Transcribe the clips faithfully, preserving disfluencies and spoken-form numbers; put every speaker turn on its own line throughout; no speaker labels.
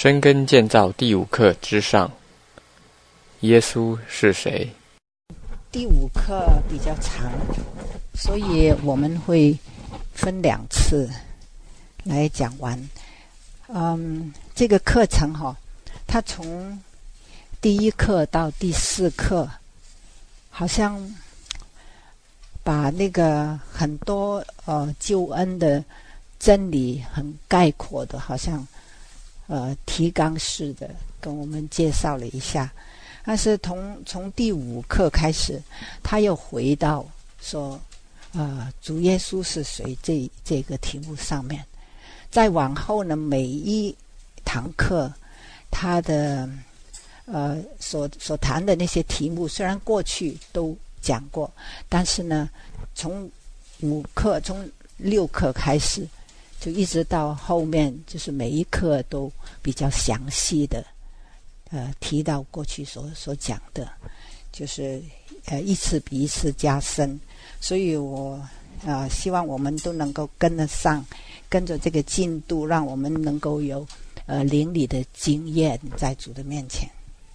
深耕建造第五课之上，耶稣是谁？
第五课比较长，所以我们会分两次来讲完。嗯，这个课程哈、哦，它从第一课到第四课，好像把那个很多呃救恩的真理很概括的，好像呃提纲式的跟我们介绍了一下。但是从从第五课开始，他又回到说，呃，主耶稣是谁这这个题目上面。再往后呢，每一堂课，他的呃所所谈的那些题目，虽然过去都讲过，但是呢，从五课从六课开始，就一直到后面，就是每一课都比较详细的。呃，提到过去所所讲的，就是呃一次比一次加深，所以我呃希望我们都能够跟得上，跟着这个进度，让我们能够有呃灵里的经验在主的面前。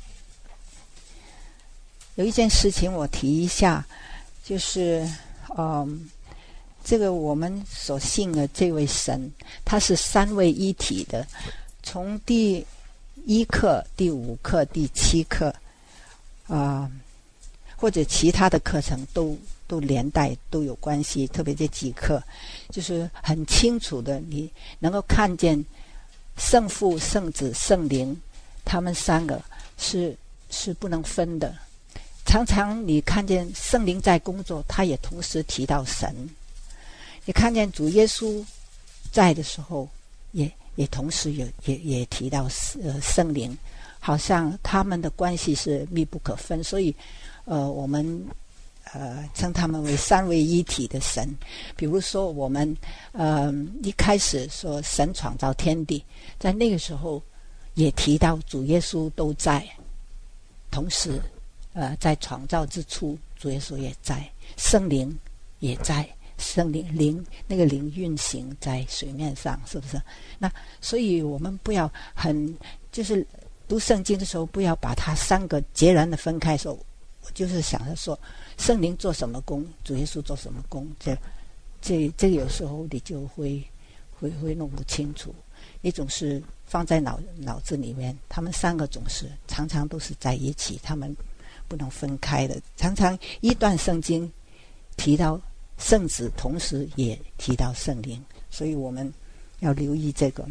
有一件事情我提一下，就是嗯、呃，这个我们所信的这位神，他是三位一体的，从第一课、第五课、第七课，啊、呃，或者其他的课程都都连带都有关系。特别这几课，就是很清楚的，你能够看见圣父、圣子、圣灵，他们三个是是不能分的。常常你看见圣灵在工作，他也同时提到神；你看见主耶稣在的时候，也。也同时也也也提到呃圣灵，好像他们的关系是密不可分，所以呃我们呃称他们为三位一体的神。比如说我们呃一开始说神创造天地，在那个时候也提到主耶稣都在，同时呃在创造之初主耶稣也在，圣灵也在。圣灵灵那个灵运行在水面上，是不是？那所以我们不要很就是读圣经的时候，不要把它三个截然的分开说。我就是想着说，圣灵做什么工，主耶稣做什么工，这这这有时候你就会会会弄不清楚。你总是放在脑脑子里面，他们三个总是常常都是在一起，他们不能分开的。常常一段圣经提到圣子，同时也提到圣灵，所以我们要留意这个。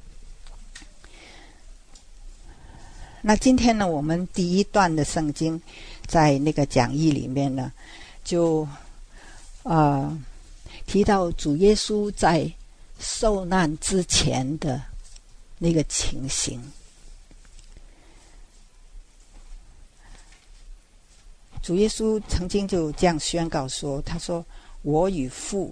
那今天呢，我们第一段的圣经在那个讲义里面呢，就呃提到主耶稣在受难之前的那个情形。主耶稣曾经就这样宣告说，他说我与父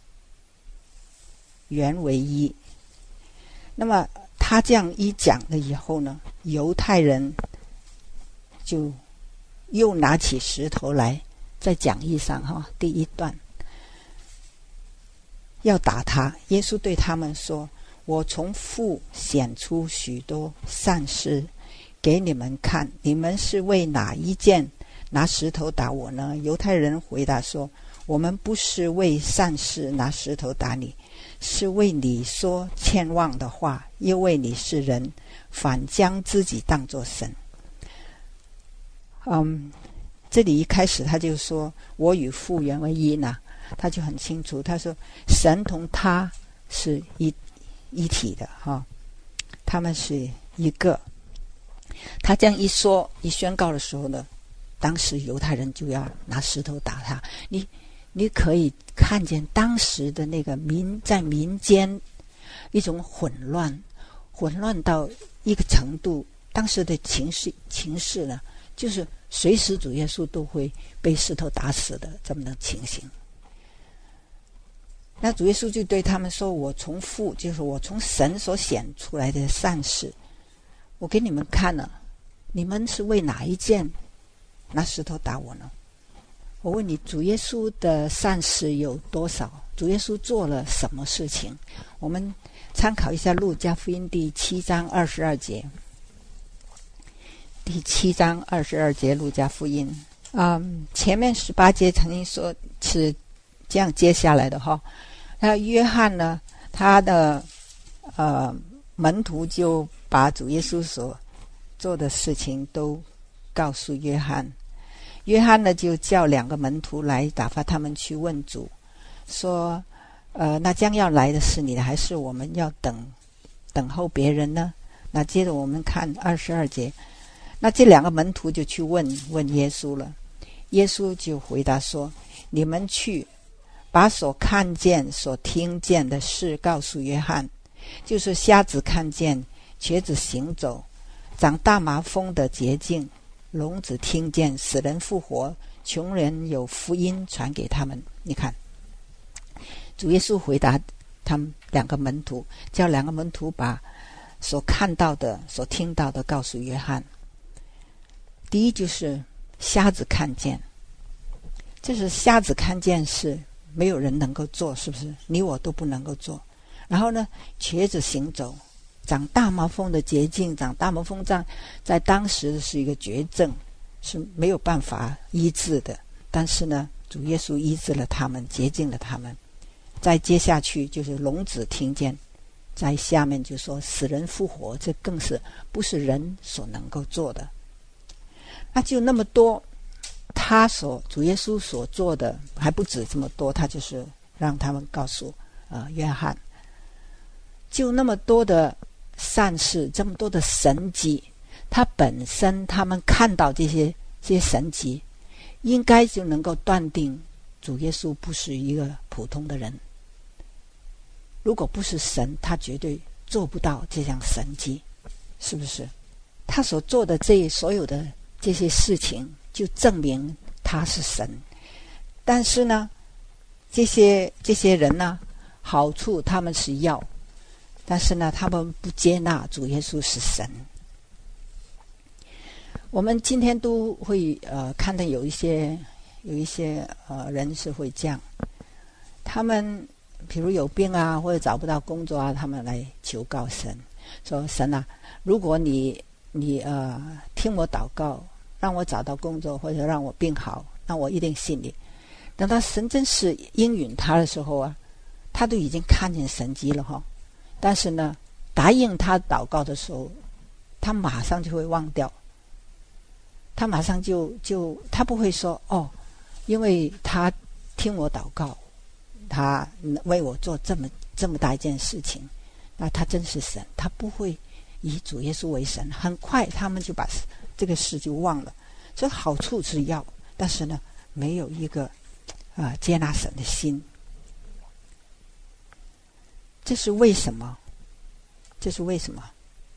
原为一。那么他这样一讲了以后呢，犹太人就又拿起石头来，在讲义上哈，第一段要打他。耶稣对他们说，我从父显出许多善事给你们看，你们是为哪一件拿石头打我呢？犹太人回答说，我们不是为善事拿石头打你，是为你说欠妄的话，因为你是人，反将自己当作神。嗯，这里一开始他就说我与父原为一呢，他就很清楚，他说神同他是一一体的哈，他们是一个。他这样一说一宣告的时候呢，当时犹太人就要拿石头打他。你你可以看见当时的那个民在民间一种混乱，混乱到一个程度，当时的情势情势呢，就是随时主耶稣都会被石头打死的这么的情形。那主耶稣就对他们说，我从父，就是我从神所显出来的善事，我给你们看了，你们是为哪一件拿石头打我呢？我问你，主耶稣的善事有多少？主耶稣做了什么事情？我们参考一下路加福音第七章二十二节。第七章二十二节路加福音，嗯，前面十八节曾经说是这样接下来的哈。那约翰呢，他的呃门徒就把主耶稣所做的事情都告诉约翰。约翰呢就叫两个门徒来，打发他们去问主，说呃，那将要来的是你的，还是我们要等等候别人呢？那接着我们看二十二节，那这两个门徒就去问问耶稣了。耶稣就回答说，你们去把所看见所听见的事告诉约翰，就是瞎子看见，瘸子行走，长大麻风的洁净，聋子听见，死人复活，穷人有福音传给他们。你看主耶稣回答他们两个门徒，叫两个门徒把所看到的所听到的告诉约翰。第一就是瞎子看见，这是瞎子看见是没有人能够做，是不是？你我都不能够做。然后呢，瘸子行走，长大麻风的捷径，长大麻风在在当时是一个绝症，是没有办法医治的。但是呢，主耶稣医治了他们，洁净了他们。再接下去就是聋子听见，在下面就说死人复活，这更是不是人所能够做的。那就那么多，他所主耶稣所做的还不止这么多，他就是让他们告诉呃约翰，就那么多的善事，这么多的神迹，他本身他们看到这些这些神迹，应该就能够断定主耶稣不是一个普通的人。如果不是神，他绝对做不到这样神迹，是不是？他所做的这所有的这些事情，就证明他是神。但是呢，这些这些人呢，好处他们是要，但是呢，他们不接纳主耶稣是神。我们今天都会呃看到有一些有一些呃人是会这样，他们比如有病啊，或者找不到工作啊，他们来求告神，说神啊，如果你你呃听我祷告，让我找到工作，或者让我病好，那我一定信你。等到神真是应允他的时候啊，他都已经看见神迹了哈。但是呢，答应他祷告的时候，他马上就会忘掉。他马上就就他不会说哦，因为他听我祷告，他为我做这么这么大一件事情，那他真是神。他不会以主耶稣为神，很快他们就把这个事就忘了。所以好处是要，但是呢，没有一个啊、呃、接纳神的心。这是为什么？这是为什么？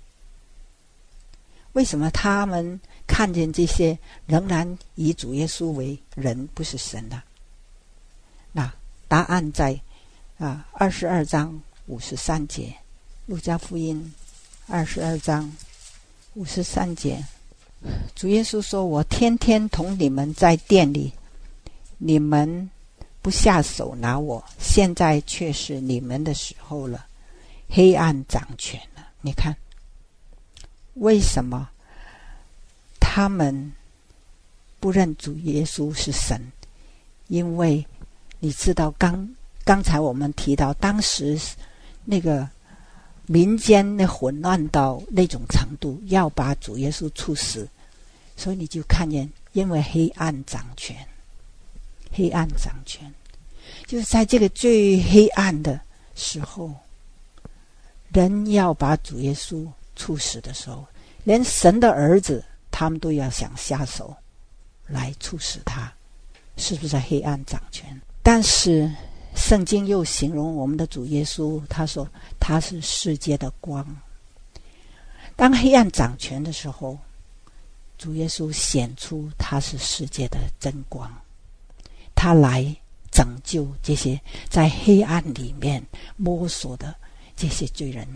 为什么他们看见这些仍然以主耶稣为人，不是神呢？那答案在啊二十二章五十三节，路加福音二十二章五十三节，主耶稣说：“我天天同你们在店里，你们不下手拿我，现在却是你们的时候了，黑暗掌权了。”你看，为什么他们不认主耶稣是神？因为你知道刚刚才我们提到，当时那个民间的混乱到那种程度，要把主耶稣处死，所以你就看见，因为黑暗掌权，黑暗掌权，就是在这个最黑暗的时候，人要把主耶稣处死的时候，连神的儿子他们都要想下手来处死他，是不是在黑暗掌权？但是圣经又形容我们的主耶稣，他说他是世界的光。当黑暗掌权的时候，主耶稣显出他是世界的真光，他来拯救这些在黑暗里面摸索的这些罪人。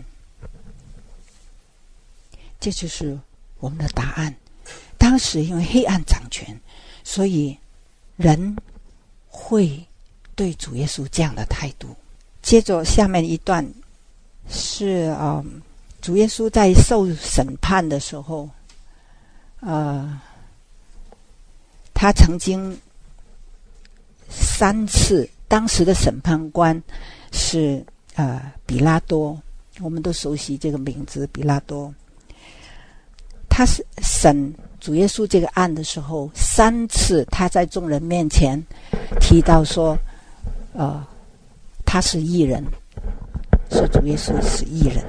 这就是我们的答案。当时因为黑暗掌权，所以人会对主耶稣这样的态度。接着下面一段是啊、呃，主耶稣在受审判的时候，呃，他曾经三次，当时的审判官是呃比拉多，我们都熟悉这个名字，比拉多。他是审主耶稣这个案的时候，三次他在众人面前提到说，呃，他是义人，说主耶稣是义人。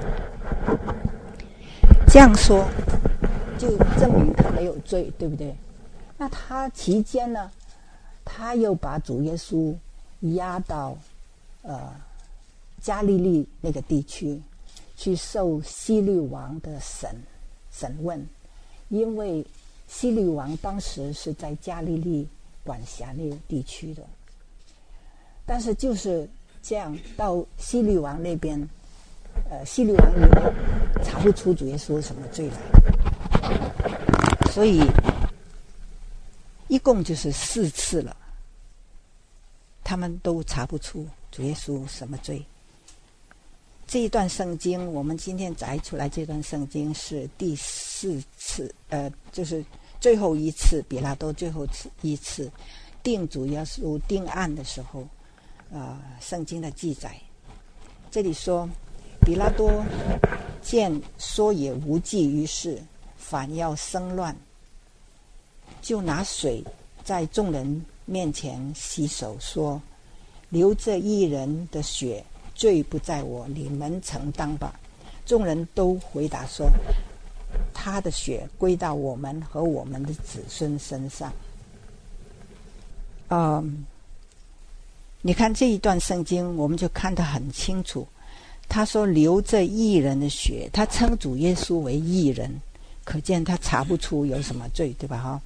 这样说就证明他没有罪，对不对？那他期间呢，他又把主耶稣押到呃加利利那个地区去受希律王的审审问，因为希律王当时是在加利利管辖那个地区的，但是就是这样到希律王那边，呃，希律王也查不出主耶稣什么罪来，所以一共就是四次了，他们都查不出主耶稣什么罪。这一段圣经，我们今天摘出来，这段圣经是第四次，呃，就是最后一次，比拉多最后一次定主耶稣定案的时候，呃，圣经的记载。这里说，比拉多见说也无济于事，反要生乱，就拿水在众人面前洗手，说：“流这义人的血，罪不在我，你们承担吧。”众人都回答说：“他的血归到我们和我们的子孙身上。”嗯，你看这一段圣经，我们就看得很清楚。他说：“流这义人的血”，他称主耶稣为义人，可见他查不出有什么罪，对吧？哈。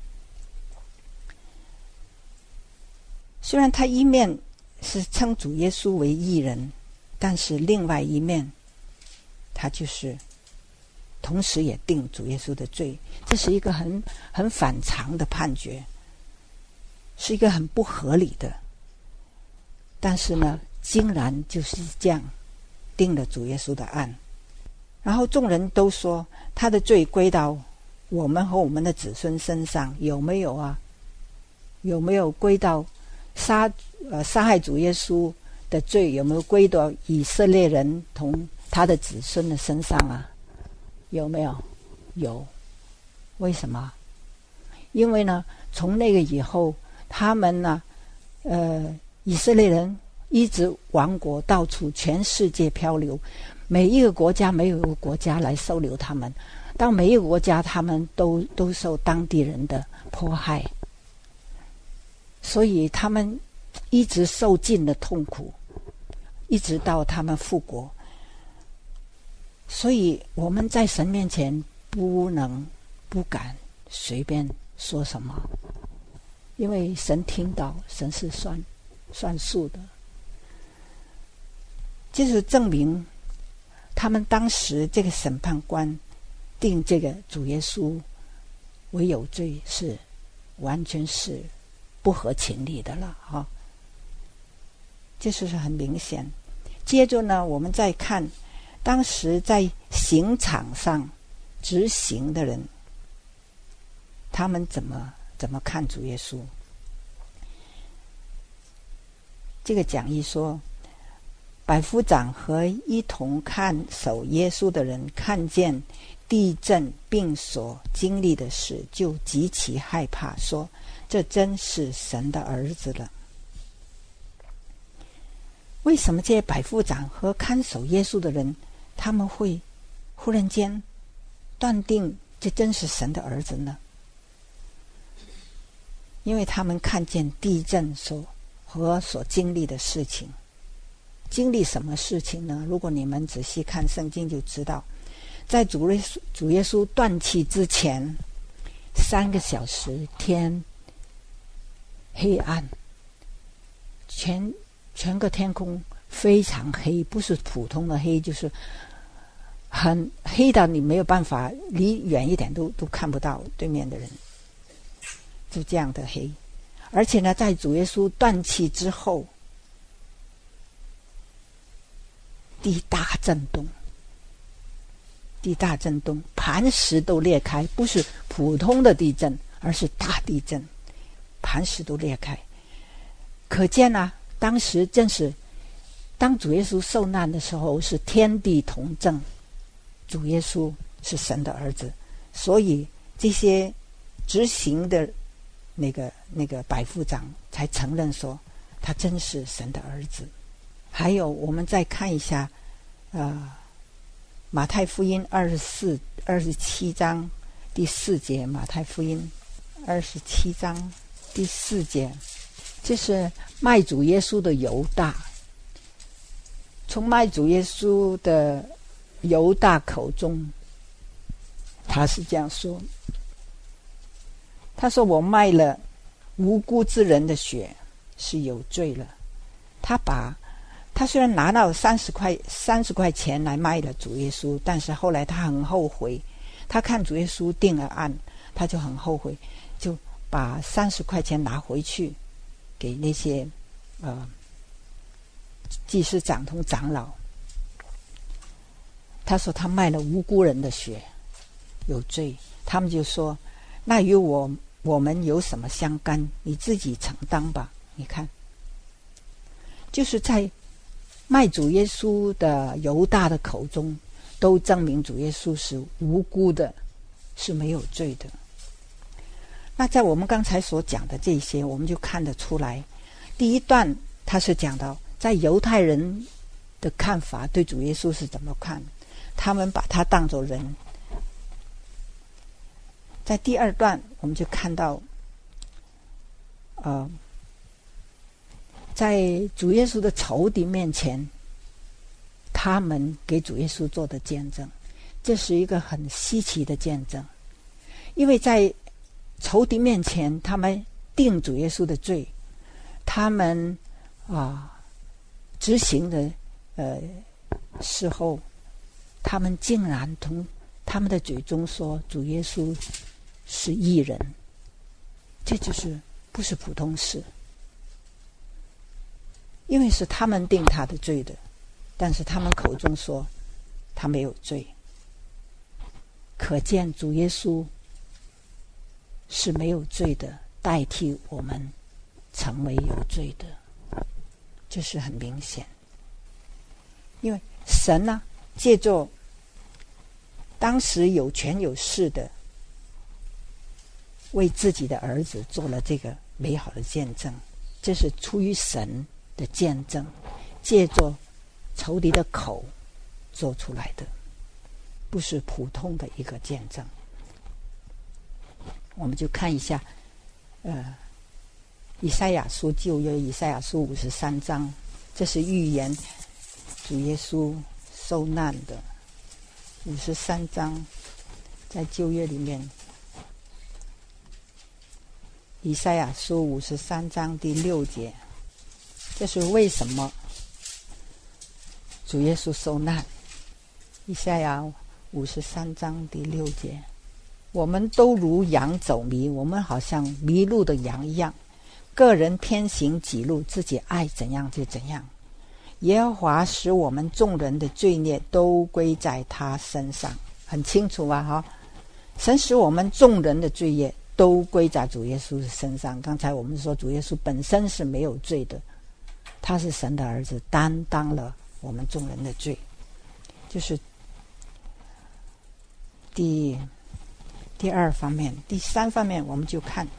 虽然他一面是称主耶稣为义人，但是另外一面他就是同时也定主耶稣的罪，这是一个很很反常的判决，是一个很不合理的，但是呢竟然就是这样定了主耶稣的案。然后众人都说他的罪归到我们和我们的子孙身上，有没有啊？有没有归到杀呃杀害主耶稣的罪，有没有归到以色列人同他的子孙的身上啊？有没有？有。为什么？因为呢，从那个以后，他们呢，呃，以色列人一直亡国，到处全世界漂流，每一个国家没有一个国家来收留他们，到每一个国家他们都都受当地人的迫害，所以他们一直受尽了痛苦，一直到他们复国。所以我们在神面前不能不敢随便说什么，因为神听到，神是算算数的。就是证明他们当时这个审判官定这个主耶稣为有罪，是完全是不合情理的了哈，这是很明显。接着呢，我们再看当时在刑场上执行的人，他们怎么怎么看主耶稣。这个讲义说，百夫长和一同看守耶稣的人看见地震并所经历的事，就极其害怕，说这真是神的儿子了。为什么这些百夫长和看守耶稣的人，他们会忽然间断定这真是神的儿子呢？因为他们看见地震所和所经历的事情。经历什么事情呢？如果你们仔细看圣经就知道，在主耶稣主耶稣断气之前三个小时，天黑暗，全全个天空非常黑，不是普通的黑，就是很黑到你没有办法离远一点都都看不到对面的人，就这样的黑。而且呢，在主耶稣断气之后，地大震动， 地大震动，磐石都裂开，不是普通的地震，而是大地震，磐石都裂开。可见啊，当时正是当主耶稣受难的时候，是天地同正，主耶稣是神的儿子，所以这些执行的那个那个百夫长才承认说他真是神的儿子。还有我们再看一下呃马太福音二十四二十七章第四节，马太福音二十七章第四节，这是卖主耶稣的犹大。从卖主耶稣的犹大口中，他是这样说，他说我卖了无辜之人的血是有罪了。他把他虽然拿到三十块三十块钱来卖了主耶稣，但是后来他很后悔，他看主耶稣定了案，他就很后悔，就把三十块钱拿回去给那些呃祭司长同长老。他说他卖了无辜人的血有罪，他们就说那与我我们有什么相干，你自己承担吧。你看，就是在卖主耶稣的犹大的口中，都证明主耶稣是无辜的，是没有罪的。那在我们刚才所讲的这些，我们就看得出来，第一段他是讲到在犹太人的看法对主耶稣是怎么看，他们把他当作人。在第二段我们就看到呃，在主耶稣的仇敌面前，他们给主耶稣做的见证，这是一个很稀奇的见证。因为在仇敌面前，他们定主耶稣的罪，他们啊执行的呃时候，他们竟然从他们的嘴中说主耶稣是义人，这就是不是普通事。因为是他们定他的罪的，但是他们口中说他没有罪，可见主耶稣是没有罪的，代替我们成为有罪的，这是很明显。因为神呢、啊，借着当时有权有势的，为自己的儿子做了这个美好的见证，这是出于神的见证，借着仇敌的口做出来的，不是普通的一个见证。我们就看一下呃，以赛亚书旧约以赛亚书五十三章，这是预言主耶稣受难的。五十三章在旧约里面，以赛亚书五十三章第六节，这是为什么主耶稣受难。以赛亚五十三章第六节，我们都如羊走迷，我们好像迷路的羊一样，个人偏行己路，自己爱怎样就怎样。耶和华使我们众人的罪孽都归在他身上，很清楚啊哈！神使我们众人的罪孽都归在主耶稣的身上。刚才我们说主耶稣本身是没有罪的，他是神的儿子，担当了我们众人的罪。就是第第二方面。第三方面我们就看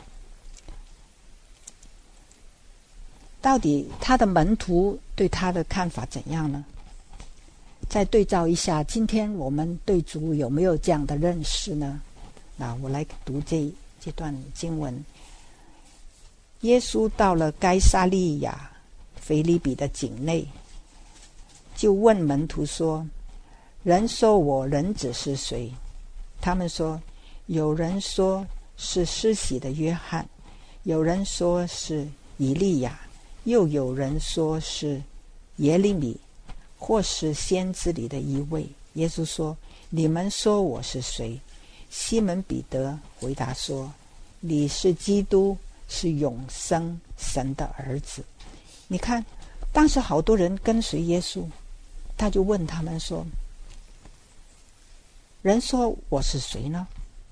到底他的门徒对他的看法怎样呢？再对照一下今天我们对主有没有这样的认识呢？那我来读这这段经文。耶稣到了该撒利亚腓立比的境内，就问门徒说，人说我人子是谁？他们说，有人说是施洗的约翰，有人说是以利亚，又有人说是耶利米，或是先知里的一位。耶稣说，你们说我是谁？西门彼得回答说，你是基督，是永生神的儿子。你看当时好多人跟随耶稣，他就问他们说， 人说我是谁呢？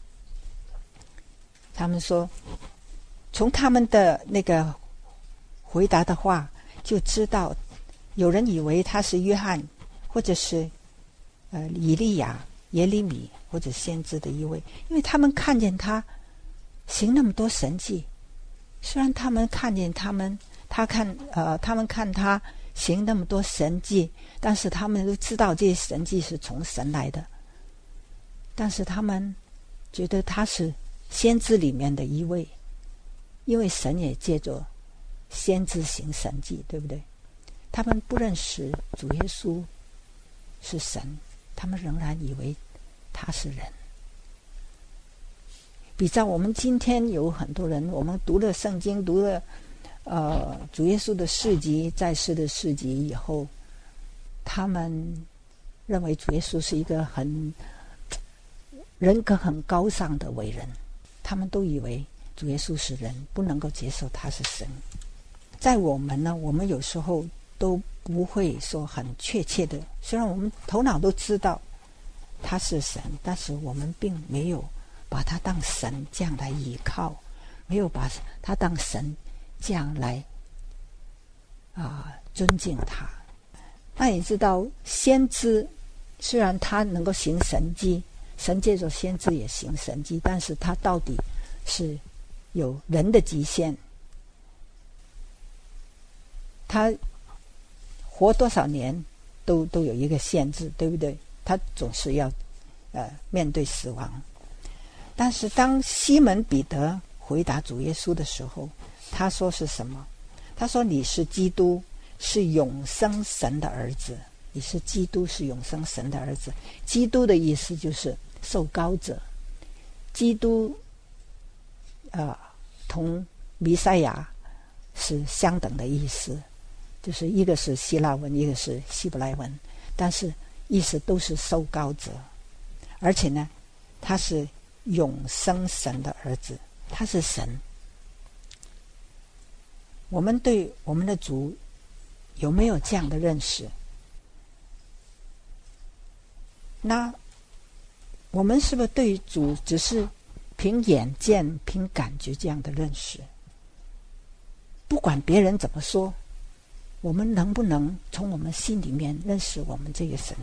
他们说，从他们的那个回答的话就知道，有人以为他是约翰，或者是呃以利亚、耶利米或者先知的一位，因为他们看见他行那么多神迹。虽然他们看见他们，他看呃，他们看他行那么多神迹，但是他们都知道这些神迹是从神来的。但是他们觉得他是先知里面的一位，因为神也借着先知行神迹，对不对？他们不认识主耶稣是神，他们仍然以为他是人。比较我们今天有很多人，我们读了圣经，读了呃主耶稣的事迹，在世的事迹以后，他们认为主耶稣是一个很人格很高尚的伟人，他们都以为主耶稣是人，不能够接受他是神。在我们呢，我们有时候都不会说很确切的，虽然我们头脑都知道他是神，但是我们并没有把他当神这样来依靠，没有把他当神这样来啊、呃、尊敬他。那你知道，先知虽然他能够行神迹，神借着先知也行神迹，但是他到底是有人的极限。他活多少年都都有一个限制，对不对？他总是要呃面对死亡。但是当西门彼得回答主耶稣的时候，他说是什么？他说你是基督，是永生神的儿子。你是基督，是永生神的儿子。基督的意思就是受膏者。基督呃同弥赛亚是相等的意思，就是一个是希腊文，一个是希伯来文，但是意思都是受膏者。而且呢，他是永生神的儿子，他是神。我们对我们的主有没有这样的认识？那我们是不是对主只是凭眼见、凭感觉这样的认识？不管别人怎么说，我们能不能从我们心里面认识我们这个神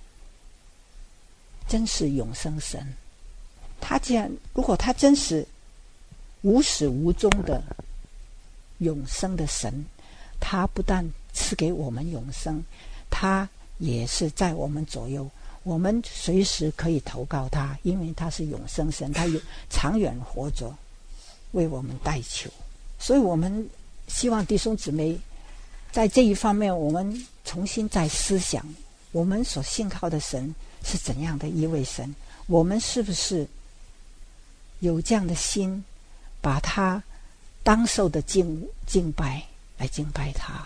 真是永生神？他既然如果他真是无始无终的永生的神，他不但赐给我们永生，他也是在我们左右，我们随时可以投靠他，因为他是永生神，他有长远活着为我们代求。所以我们希望弟兄姊妹在这一方面，我们重新再思想，我们所信靠的神是怎样的一位神，我们是不是有这样的心，把他当受的敬敬拜来敬拜他。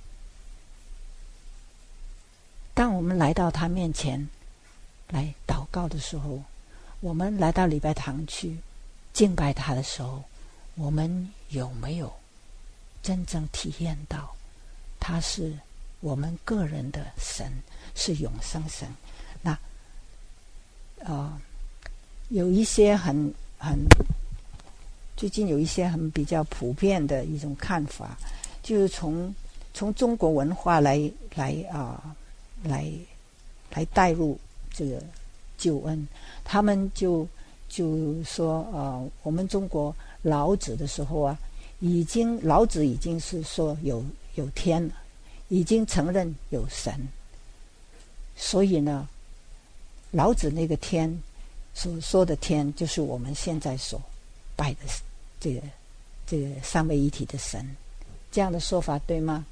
当我们来到他面前来祷告的时候，我们来到礼拜堂去敬拜他的时候，我们有没有真正体验到他是我们个人的神，是永生神？那呃，有一些很很最近有一些很比较普遍的一种看法，就是从从中国文化来来啊、呃、来来带入这个救恩。他们就就说呃，我们中国老子的时候啊，已经老子已经是说有有天了，已经承认有神，所以呢，老子那个天所说的天，就是我们现在所拜的这个这个三位一体的神。这样的说法对吗？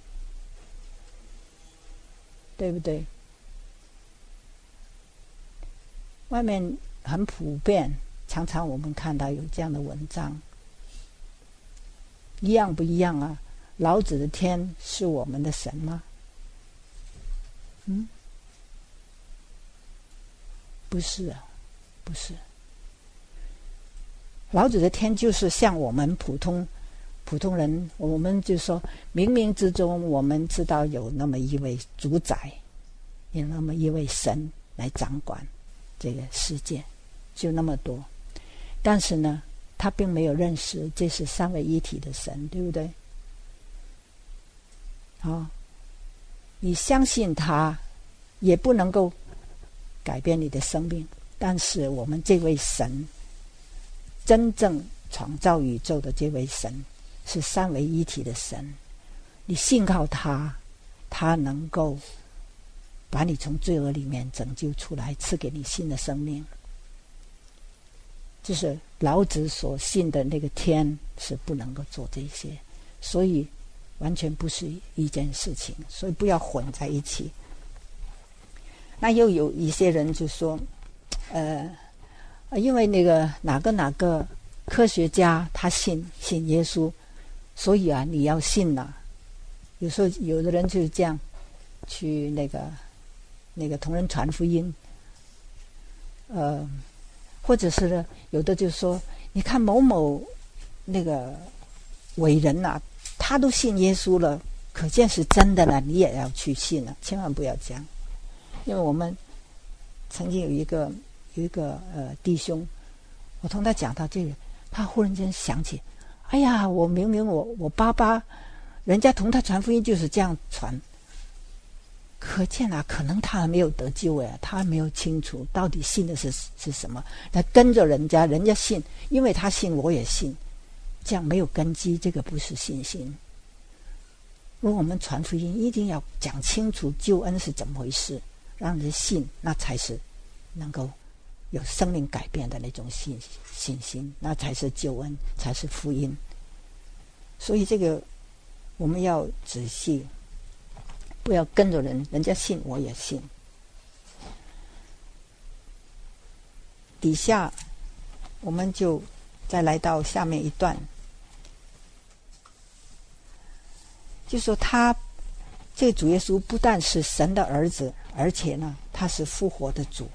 对不对？外面很普遍，常常我们看到有这样的文章，一样不一样啊？老子的天是我们的神吗？嗯，不是啊，不是。老子的天就是像我们普通普通人，我们就说冥冥之中我们知道有那么一位主宰，有那么一位神来掌管这个世界，就那么多。但是呢，他并没有认识这是三位一体的神，对不对？好，你相信他，也不能够改变你的生命。但是我们这位神，真正创造宇宙的这位神，是三位一体的神。你信靠他，他能够把你从罪恶里面拯救出来，赐给你新的生命。就是老子所信的那个天是不能够做这些，所以完全不是一件事情，所以不要混在一起。那又有一些人就说，呃，因为那个哪个哪个科学家他信信耶稣，所以啊你要信呐、啊。有时候有的人就是这样去那个那个同人传福音，呃。或者是呢，有的就说，你看某某那个伟人啊，他都信耶稣了，可见是真的了，你也要去信了，千万不要这样。因为我们曾经有一个有一个呃弟兄，我同他讲到这个，他忽然间想起，哎呀，我明明我我爸爸，人家同他传福音就是这样传。可见啊，可能他还没有得救哎，他还没有清楚到底信的是是什么。他跟着人家，人家信，因为他信，我也信，这样没有根基，这个不是信心。如果我们传福音，一定要讲清楚救恩是怎么回事，让人信，那才是能够有生命改变的那种信信心，那才是救恩，才是福音。所以这个我们要仔细。不要跟着人，人家信我也信。底下我们就再来到下面一段，就说他这个主耶稣不但是神的儿子，而且呢他是复活的主。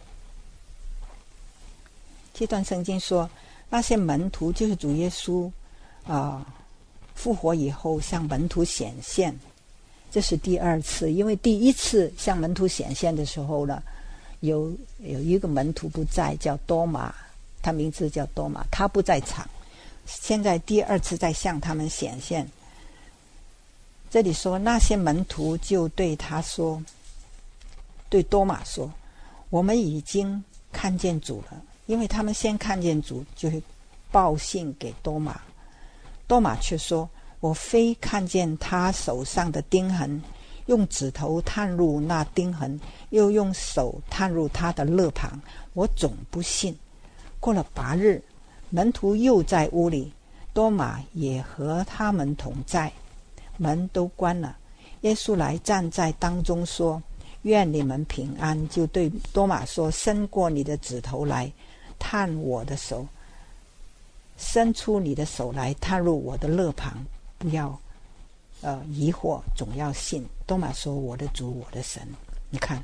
这段圣经说，那些门徒就是主耶稣啊、呃、复活以后向门徒显现。这是第二次，因为第一次向门徒显现的时候呢，有有一个门徒不在，叫多马，他名字叫多马，他不在场。现在第二次再向他们显现。这里说那些门徒就对他说，对多马说，我们已经看见主了。因为他们先看见主，就会报信给多马。多马却说，我非看见他手上的钉痕，用指头探入那钉痕，又用手探入他的肋旁，我总不信。过了八日，门徒又在屋里，多马也和他们同在，门都关了。耶稣来站在当中说，愿你们平安。就对多马说，伸过你的指头来探我的手，伸出你的手来探入我的肋旁，不要呃疑惑，总要信。多马说，我的主，我的神。你看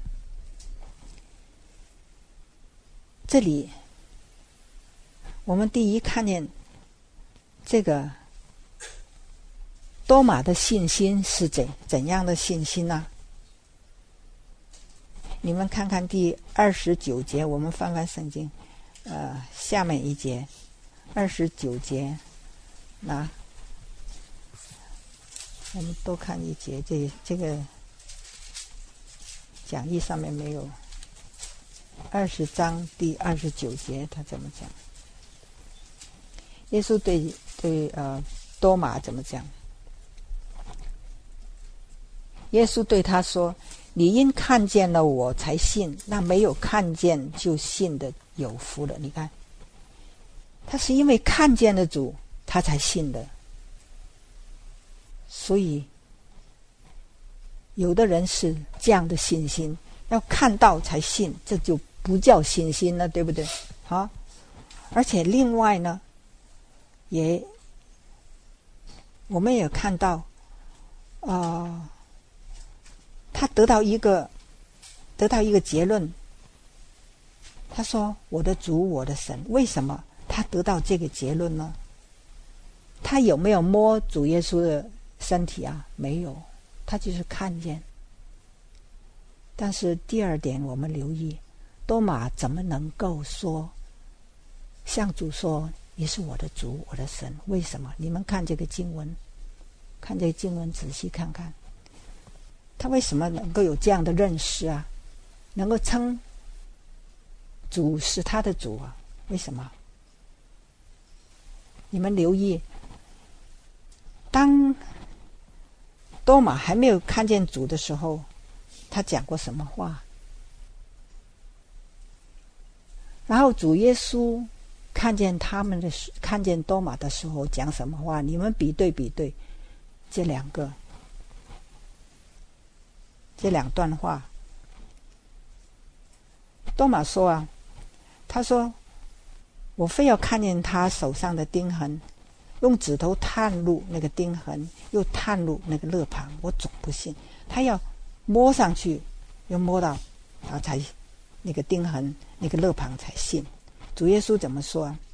这里我们第一看见这个多马的信心是怎怎样的信心呢？你们看看第二十九节，我们翻翻圣经，呃，下面一节，二十九节，那我们多看一节，这这个讲义上面没有。二十章第二十九节，他怎么讲？耶稣对对呃多马怎么讲？耶稣对他说，你因看见了我才信，那没有看见就信的有福了。你看他是因为看见了主他才信的。所以有的人是这样的信心，要看到才信，这就不叫信心了，对不对？好，而且另外呢，也我们也看到啊、呃他得到一个得到一个结论，他说，我的主，我的神。为什么他得到这个结论呢？他有没有摸主耶稣的身体啊？没有，他就是看见。但是第二点我们留意， 多马怎么能够说向主说你是我的主我的神？为什么？你们看这个经文，看这个经文仔细看看，他为什么能够有这样的认识啊？能够称主是他的主啊？为什么？你们留意，当多马还没有看见主的时候，他讲过什么话？然后主耶稣看见他们的看见多马的时候讲什么话？你们比对比对这两个这两段话。多马说啊，他说我非要看见他手上的钉痕，用指头探入那个钉痕，又探入那个肋旁，我总不信。他要摸上去，又摸到，他才那个钉痕那个肋旁才信。主耶稣怎么说啊？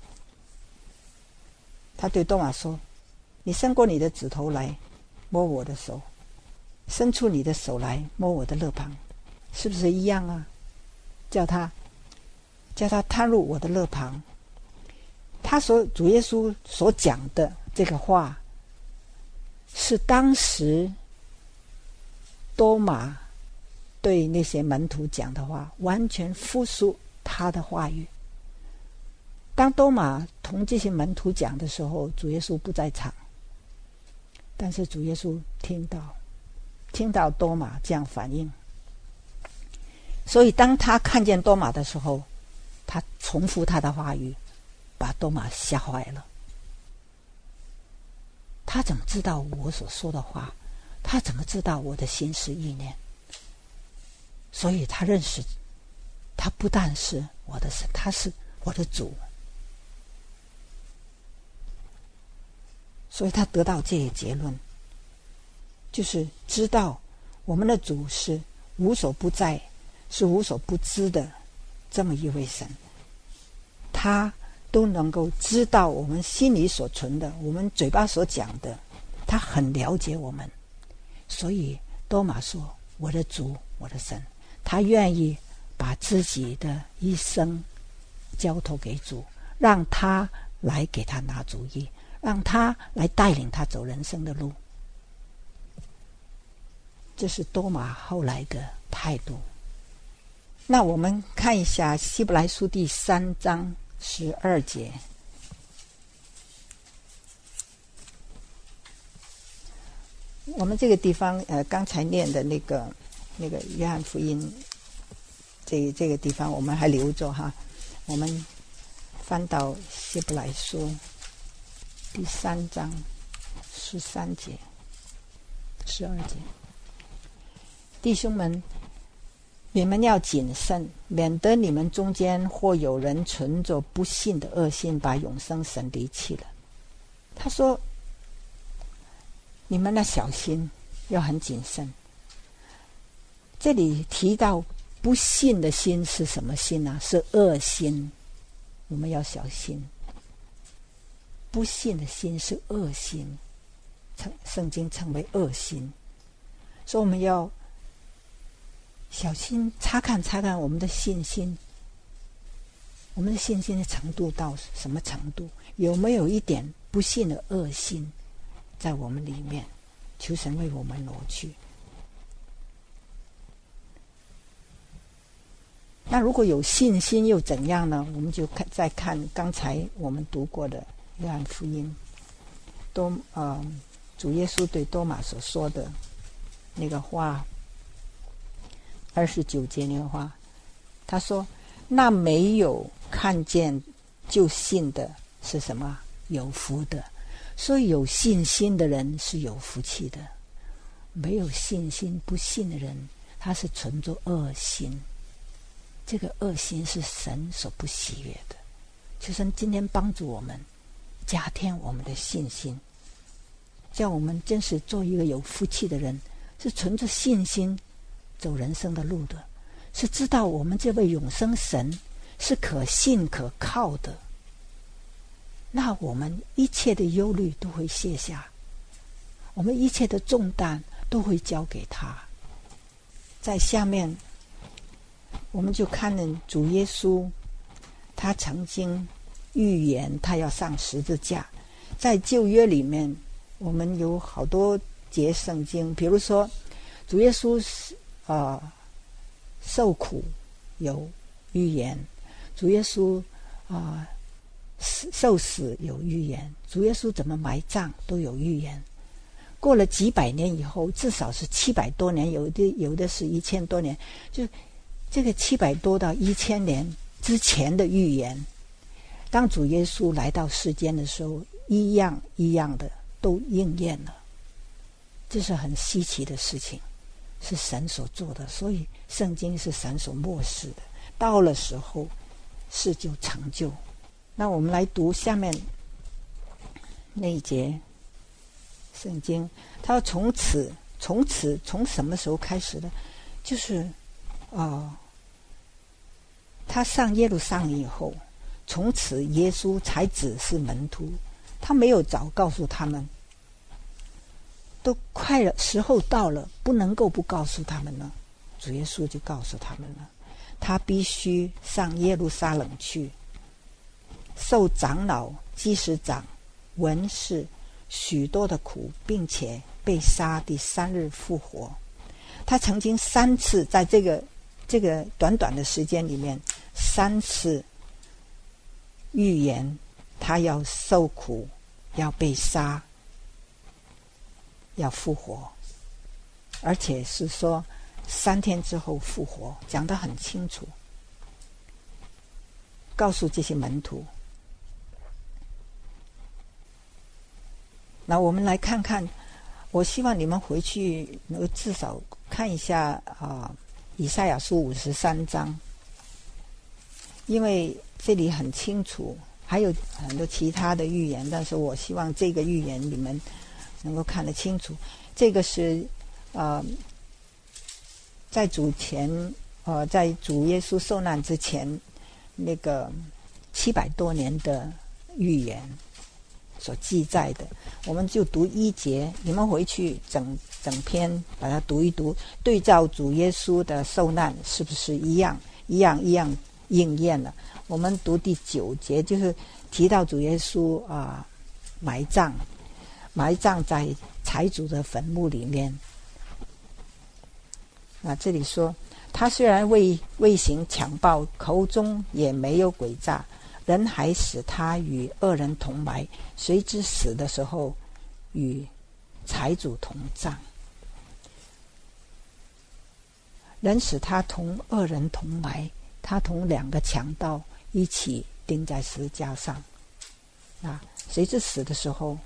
他对多马说，你伸过你的指头来摸我的手，伸出你的手来摸我的肋旁，是不是一样啊？叫他叫他探入我的肋旁。他所主耶稣所讲的这个话，是当时多马对那些门徒讲的话，完全复述他的话语。当多马同这些门徒讲的时候，主耶稣不在场，但是主耶稣听到听到多马这样反应，所以当他看见多马的时候，他重复他的话语，把多马吓坏了。他怎么知道我所说的话？他怎么知道我的心思意念？所以他认识，他不但是我的神，他是我的主。所以他得到这个结论，就是知道我们的主是无所不在，是无所不知的这么一位神，他都能够知道我们心里所存的，我们嘴巴所讲的，他很了解我们。所以多马说，我的主我的神，他愿意把自己的一生交托给主，让他来给他拿主意，让他来带领他走人生的路。这是多马后来的态度。那我们看一下希伯来书第三章十二节。我们这个地方呃，刚才念的那个那个约翰福音这这个地方我们还留着哈。我们翻到希伯来书第三章十三节十二节，弟兄们，你们要谨慎，免得你们中间或有人存着不信的恶心，把永生神离弃了。他说你们要小心，要很谨慎。这里提到不信的心是什么心啊？是恶心，我们要小心。不信的心是恶心，圣经称为恶心，所以我们要小心查看查看我们的信心，我们的信心的程度到什么程度，有没有一点不信的恶心在我们里面，求神为我们挪去。那如果有信心又怎样呢？我们就看再看刚才我们读过的约翰福音，多呃主耶稣对多马所说的那个话，二十九节那个话，他说：“那没有看见就信的是什么？有福的。所以有信心的人是有福气的，没有信心不信的人，他是存着恶心。这个恶心是神所不喜悦的。求神今天帮助我们，加添我们的信心，叫我们真是做一个有福气的人，是存着信心走人生的路的，是知道我们这位永生神是可信可靠的。那我们一切的忧虑都会卸下，我们一切的重担都会交给他。在下面我们就看主耶稣，他曾经预言他要上十字架。在旧约里面，我们有好多节圣经，比如说主耶稣呃受苦有预言，主耶稣啊、呃、受死有预言，主耶稣怎么埋葬都有预言。过了几百年以后，至少是七百多年，有的有的是一千多年，就这个七百多到一千年之前的预言，当主耶稣来到世间的时候，一样一样的都应验了。这是很稀奇的事情，是神所做的，所以圣经是神所默示的，到了时候事就成就。那我们来读下面那一节圣经，他说从此从此从什么时候开始的？就是哦，他上耶路撒冷以后，从此耶稣才指示门徒，他没有早告诉他们，都快了，时候到了，不能够不告诉他们了。主耶稣就告诉他们了，他必须上耶路撒冷去，受长老、祭司长、文士许多的苦，并且被杀，第三日复活。他曾经三次在这个这个短短的时间里面，三次预言他要受苦，要被杀，要复活，而且是说三天之后复活，讲得很清楚，告诉这些门徒。那我们来看看，我希望你们回去能够至少看一下啊，以赛亚书五十三章，因为这里很清楚，还有很多其他的预言，但是我希望这个预言你们能够看得清楚。这个是呃，在主前呃，在主耶稣受难之前那个七百多年的预言所记载的。我们就读一节，你们回去整整篇把它读一读，对照主耶稣的受难是不是一样一样一样应验了。我们读第九节，就是提到主耶稣啊、呃、埋葬埋葬在财主的坟墓里面。啊，这里说他虽然未未行强暴，口中也没有诡诈，人还使他与恶人同埋，谁知死的时候与财主同葬。人使他同恶人同埋，他同两个强盗一起钉在十字架上。啊，谁知死的时候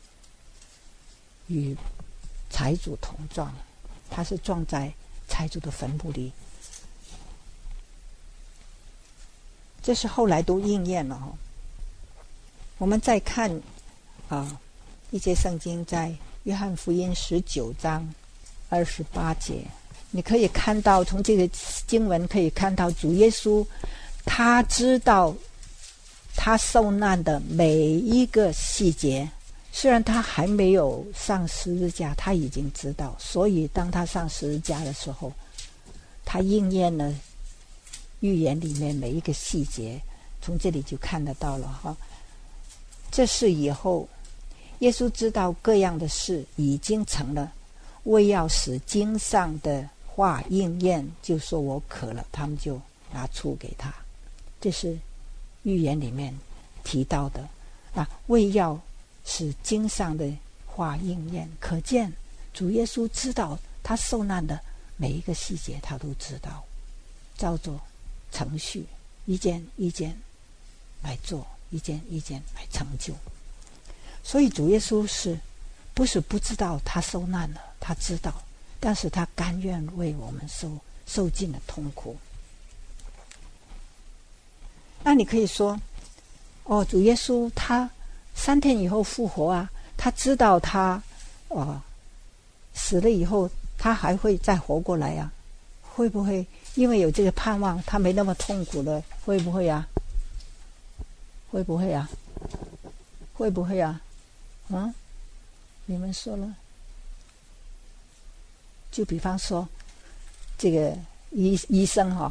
与财主同葬，他是撞在财主的坟墓里。这是后来都应验了、哦、我们再看啊，一节圣经在约翰福音十九章二十八节，你可以看到，从这个经文可以看到，主耶稣他知道他受难的每一个细节，虽然他还没有上十字架，他已经知道，所以当他上十字架的时候，他应验了预言里面每一个细节，从这里就看得到了哈。这事以后，耶稣知道各样的事已经成了，为要使经上的话应验，就说我渴了，他们就拿醋给他。这是预言里面提到的。那为要使经上的话应验，可见主耶稣知道他受难的每一个细节，他都知道，照做程序，一件一件来做，一件一件来成就。所以主耶稣是不是不知道他受难了？他知道，但是他甘愿为我们受受尽了痛苦。那你可以说，哦，主耶稣他三天以后复活啊，他知道他哦死了以后他还会再活过来啊，会不会因为有这个盼望，他没那么痛苦了？会不会啊？会不会啊？会不会啊？嗯，你们说了。就比方说，这个医医生哈、哦，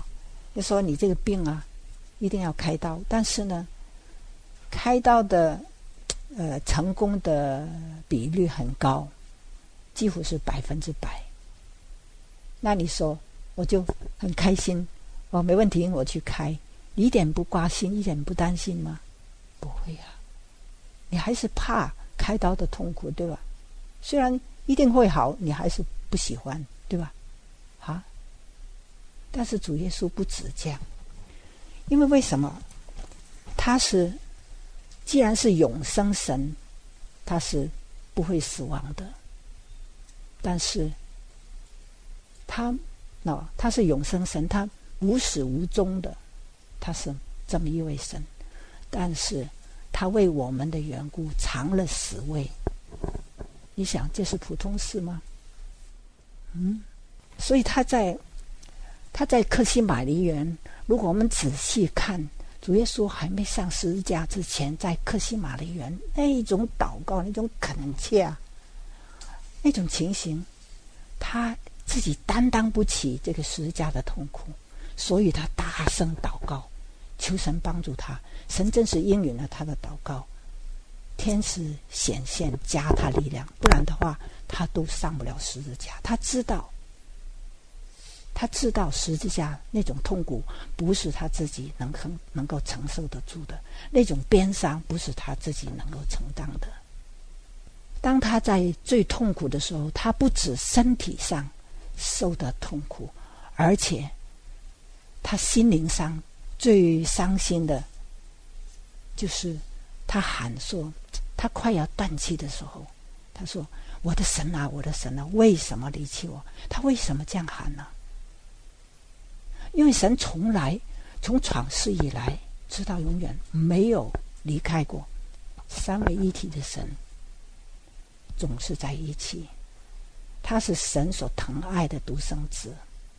就说你这个病啊，一定要开刀，但是呢，开刀的呃成功的比率很高，几乎是百分之百。那你说我就很开心，哦，没问题，我去开，你一点不挂心，一点不担心吗？不会啊，你还是怕开刀的痛苦，对吧？虽然一定会好，你还是不喜欢，对吧？啊，但是主耶稣不止这样，因为为什么？他是既然是永生神，他是不会死亡的，但是他哦，他是永生神，他无始无终的，他是这么一位神，但是他为我们的缘故尝了死味。你想这是普通事吗？嗯，所以他在他在客西马尼园，如果我们仔细看，主耶稣还没上十字架之前，在客西马尼园那种祷告，那种恳切啊，那种情形，他自己担当不起这个十字架的痛苦，所以他大声祷告，求神帮助他。神真是应允了他的祷告，天使显现加他力量，不然的话他都上不了十字架。他知道他知道十字架那种痛苦不是他自己能能够承受得住的，那种鞭伤不是他自己能够承担的。当他在最痛苦的时候，他不止身体上受的痛苦，而且他心灵上最伤心的就是他喊说，他快要断气的时候，他说，我的神啊，我的神啊，为什么离弃我？他为什么这样喊呢？因为神从来从创世以来直到永远没有离开过，三位一体的神总是在一起，他是神所疼爱的独生子，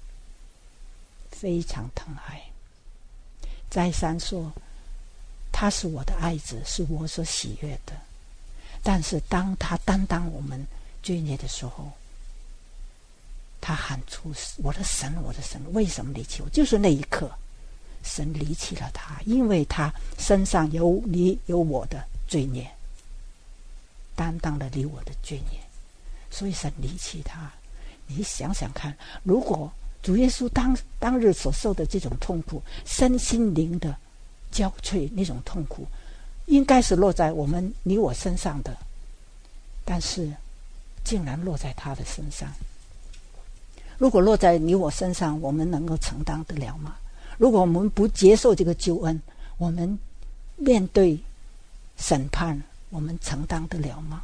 非常疼爱。再三说他是我的爱子，是我所喜悦的。但是当他担当我们罪孽的时候，他喊出，我的神，我的神，为什么离弃我？就是那一刻神离弃了他，因为他身上有你有我的罪孽，担当了你我的罪孽，所以神离弃他。你想想看，如果主耶稣当当日所受的这种痛苦，身心灵的交瘁，那种痛苦应该是落在我们你我身上的，但是竟然落在他的身上。如果落在你我身上，我们能够承担得了吗？如果我们不接受这个救恩，我们面对审判，我们承担得了吗？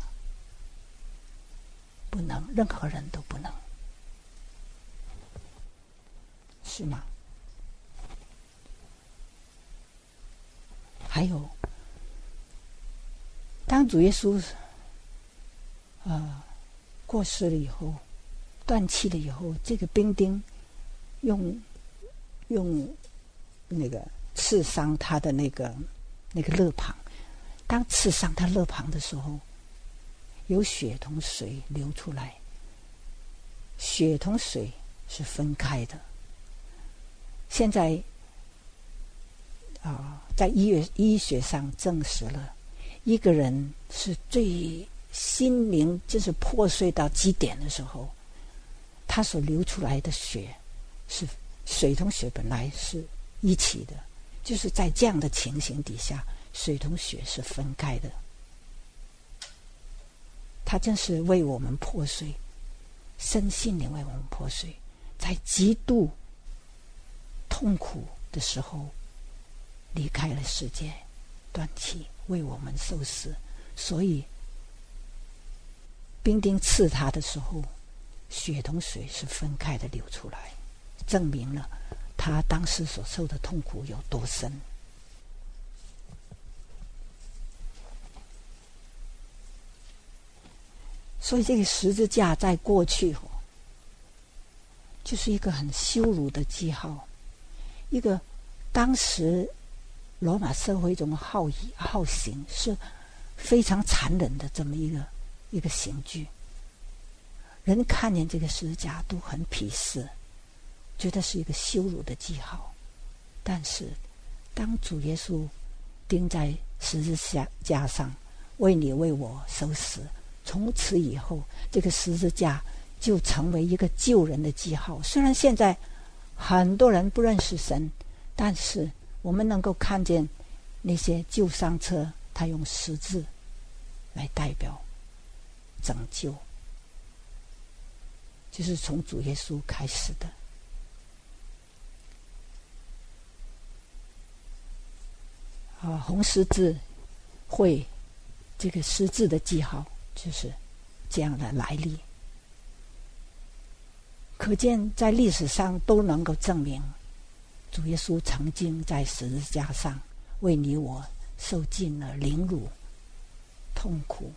不能，任何人都不能，是吗？还有，当主耶稣呃过世了以后，断气了以后，这个兵丁用用那个刺伤他的那个那个肋旁，当刺伤他肋旁的时候，有血同水流出来，血同水是分开的。现在啊、呃，在医学医学上证实了，一个人是最心灵就是破碎到极点的时候，他所流出来的血是水同血本来是一起的，就是在这样的情形底下，水同血是分开的。他真是为我们破碎，身心灵为我们破碎，在极度痛苦的时候离开了世界，断气为我们受死。所以兵丁刺他的时候，血同水是分开的流出来，证明了他当时所受的痛苦有多深。所以这个十字架在过去哦，就是一个很羞辱的记号，一个当时罗马社会中好以好刑是非常残忍的这么一个一个刑具。人看见这个十字架都很鄙视，觉得是一个羞辱的记号。 但是当主耶稣钉在十字架上，为你为我受死，从此以后这个十字架就成为一个救人的记号。虽然现在很多人不认识神，但是我们能够看见那些救伤车，他用十字来代表拯救，就是从主耶稣开始的。啊，红十字会这个十字的记号就是这样的来历，可见在历史上都能够证明主耶稣曾经在十字架上为你我受尽了凌辱痛苦，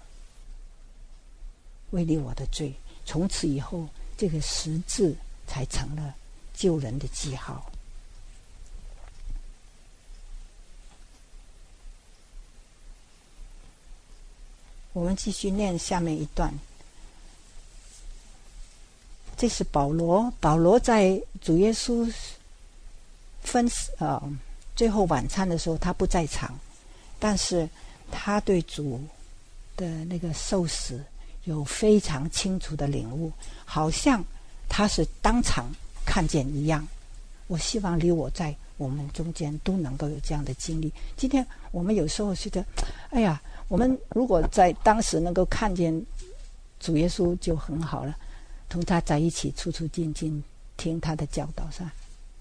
为你我的罪，从此以后这个十字才成了救人的记号。我们继续念下面一段，这是保罗。保罗在主耶稣分呃最后晚餐的时候，他不在场，但是他对主的那个受死有非常清楚的领悟，好像他是当场看见一样。我希望你我在我们中间都能够有这样的经历。今天我们有时候觉得，哎呀，我们如果在当时能够看见主耶稣就很好了，同他在一起出出进进，听他的教导上。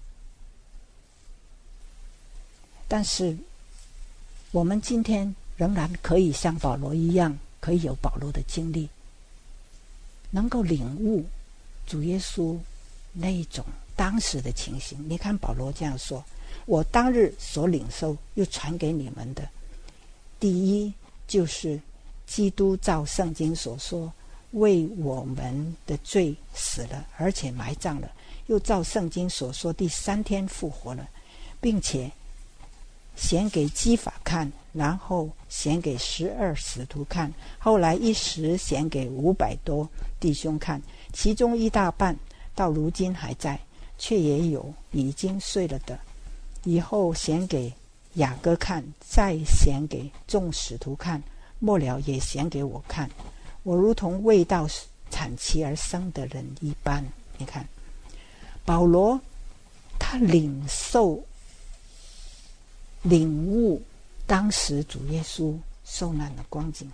但是我们今天仍然可以像保罗一样，可以有保罗的经历，能够领悟主耶稣那一种当时的情形。你看保罗这样说，我当日所领受又传给你们的，第一就是基督照圣经所说，为我们的罪死了，而且埋葬了，又照圣经所说第三天复活了，并且显给基法看，然后显给十二使徒看，后来一时显给五百多弟兄看，其中一大半到如今还在，却也有已经睡了的。以后显给雅各看，再显给众使徒看，末了也显给我看。我如同未到产期而生的人一般。你看保罗他领受领悟当时主耶稣受难的光景，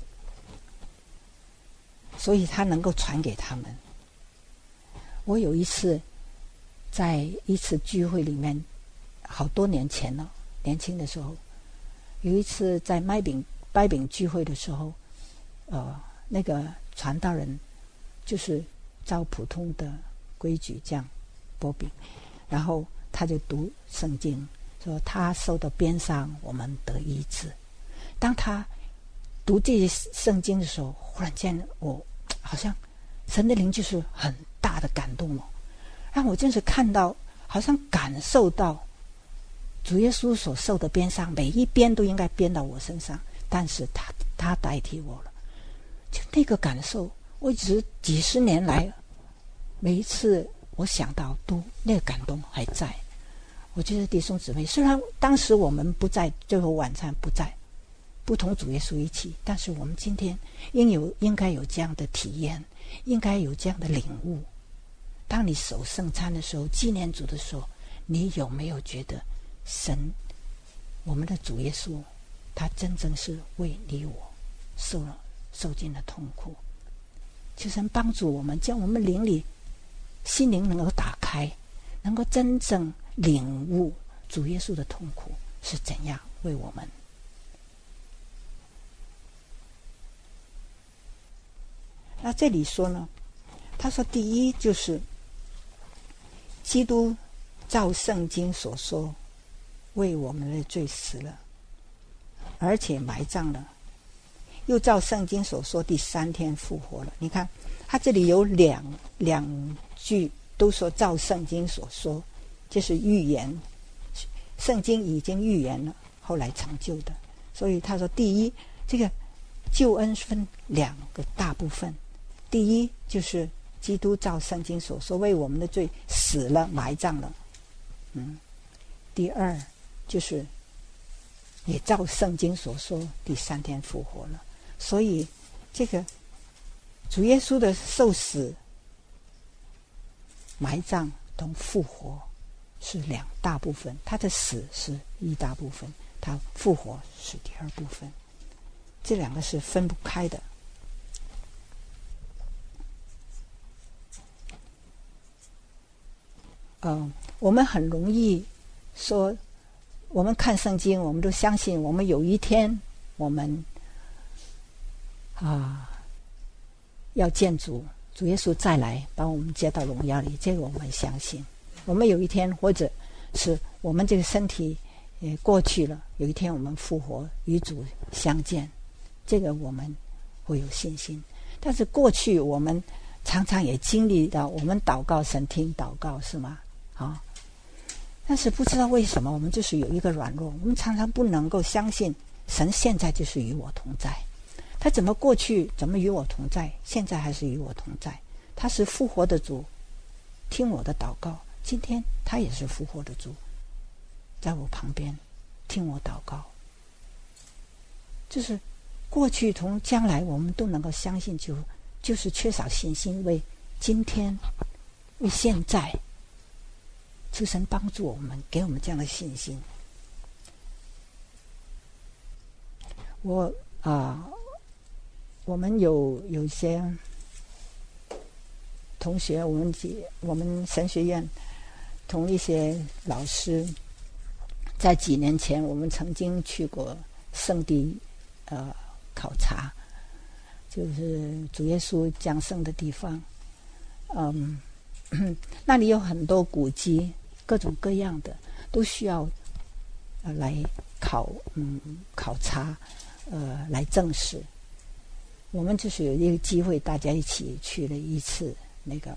所以他能够传给他们。我有一次在一次聚会里面，好多年前了，年轻的时候，有一次在麦饼掰饼聚会的时候，呃，那个传道人就是照普通的规矩这样剥饼，然后他就读圣经，说他受到鞭伤，我们得医治。当他读这些圣经的时候，忽然间我好像神的灵就是很大的感动了，让我真是看到，好像感受到主耶稣所受的鞭伤，每一鞭都应该鞭到我身上，但是他他代替我了。就那个感受，我一直几十年来，每一次我想到都那个感动还在。我觉得弟兄姊妹，虽然当时我们不在最后晚餐，不在不同主耶稣一起，但是我们今天应有应该有这样的体验，应该有这样的领悟。当你守圣餐的时候，纪念主的时候，你有没有觉得神，我们的主耶稣，他真正是为你我受了受尽了痛苦？求神帮助我们，将我们灵里心灵能够打开，能够真正领悟主耶稣的痛苦是怎样为我们。那这里说呢，他说第一就是基督照圣经所说，为我们的罪死了，而且埋葬了，又照圣经所说第三天复活了。你看他这里有两两句都说照圣经所说，这是预言，圣经已经预言了后来成就的。所以他说第一，这个救恩分两个大部分，第一就是基督照圣经所说，为我们的罪死了埋葬了，嗯， 第二就是也照圣经所说，第三天复活了。所以这个主耶稣的受死、埋葬同复活是两大部分，他的死是一大部分，他复活是第二部分，这两个是分不开的。嗯，我们很容易说，我们看圣经，我们都相信，我们有一天我们啊要见主，主耶稣再来把我们接到荣耀里，这个我们相信。我们有一天，或者是我们这个身体也过去了，有一天我们复活与主相见，这个我们会有信心。但是过去我们常常也经历到，我们祷告神听祷告，是吗？啊，但是不知道为什么我们就是有一个软弱，我们常常不能够相信神现在就是与我同在。他怎么过去怎么与我同在，现在还是与我同在。他是复活的主，听我的祷告，今天他也是复活的主，在我旁边听我祷告。就是过去同将来我们都能够相信，就就是缺少信心，为今天为现在，求神帮助我们，给我们这样的信心。我啊、呃，我们有有一些同学，我们几我们神学院同一些老师，在几年前我们曾经去过圣地呃考察，就是主耶稣降生的地方。嗯，那里有很多古迹，各种各样的，都需要呃来考嗯考察，呃来证实。我们就是有一个机会，大家一起去了一次，那个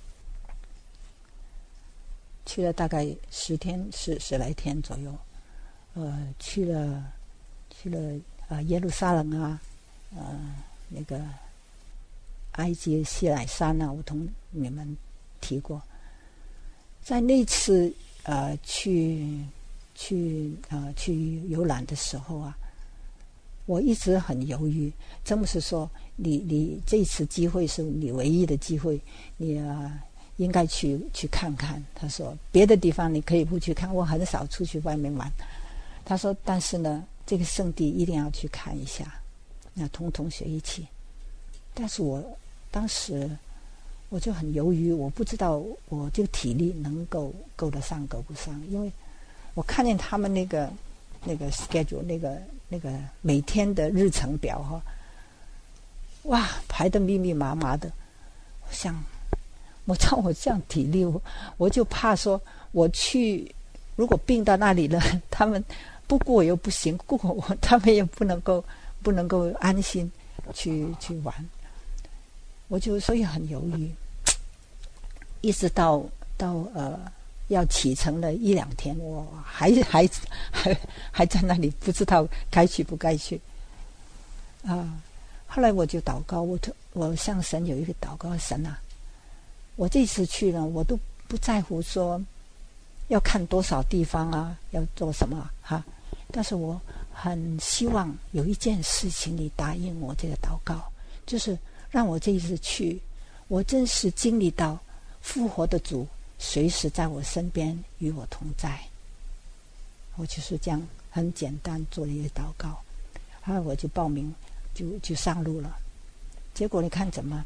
去了大概十天十十来天左右，呃去了去了啊、呃、耶路撒冷啊，呃那个埃及西乃山啊，我同你们提过。在那次呃去去呃去游览的时候啊，我一直很犹豫。詹姆斯说：“你你这次机会是你唯一的机会，你啊应该去去看看。”他说：“别的地方你可以不去看，我很少出去外面玩。”他说：“但是呢，这个圣地一定要去看一下，那同同学一起。”但是我当时我就很犹豫，我不知道我这个体力能够够得上够不上，因为我看见他们那个那个 schedule 那个那个每天的日程表哈，哇，排得密密麻麻的。我想，我照我这样体力，我我就怕说我去，如果病到那里了，他们不过又不行，过我他们也不能够不能够安心去去玩。我就所以很犹豫，一直到到呃要启程了一两天，我还还还还在那里不知道该去不该去啊、呃。后来我就祷告，我我向神有一个祷告，神啊，我这次去了，我都不在乎说要看多少地方啊，要做什么哈，但是我很希望有一件事情你答应我这个祷告，就是让我这一次去，我真是经历到复活的主随时在我身边与我同在。我就是这样很简单做了一个祷告，后来我就报名就就上路了。结果你看怎么，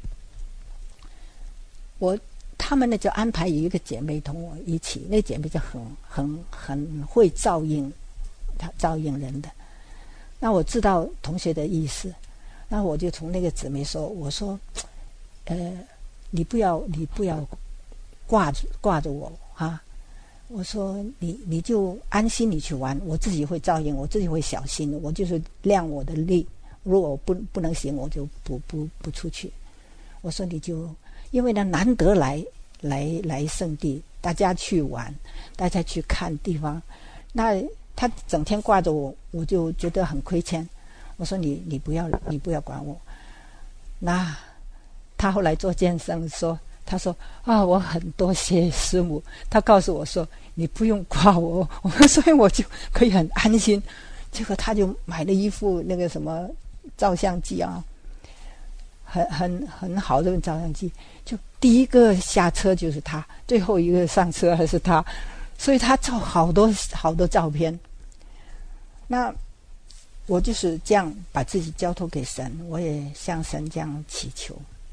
我他们呢就安排有一个姐妹同我一起，那姐妹就很很很会照应照应人的。那我知道同学的意思，那我就从那个姊妹说，我说呃你不要你不要挂着挂着我啊，我说你你就安心你去玩，我自己会照应，我自己会小心，我就是量我的力，如果我不不能行，我就不不不出去。我说你就因为呢难得来来来圣地，大家去玩，大家去看地方，那他整天挂着我，我就觉得很亏欠。我说你你不要你不要管我。那他后来做见证说， 他说啊，我很多谢师母，他告诉我说你不用夸我，我所以我就可以很安心。结果他就买了一副那个什么照相机啊，很很很好的照相机，就第一个下车就是他，最后一个上车还是他，所以他照好多好多照片。那我就是这样把自己交托给神，我也向神这样祈求。